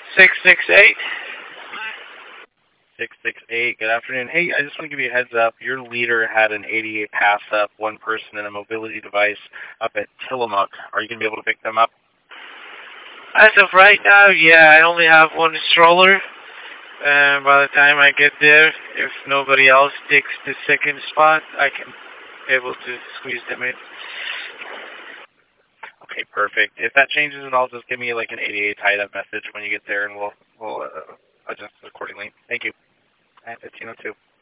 668. 668. Good afternoon. Hey, I just want to give you a heads up. Your leader had an 88 pass up, one person in a mobility device up at Tillamook. Are you going to be able to pick them up? As of right now, yeah, I only have one stroller. And by the time I get there, if nobody else takes the second spot, I can be able to squeeze them in. Okay, perfect. If that changes at all, just give me like an 88 tied-up message when you get there, and we'll adjust accordingly. Thank you. I have 1502.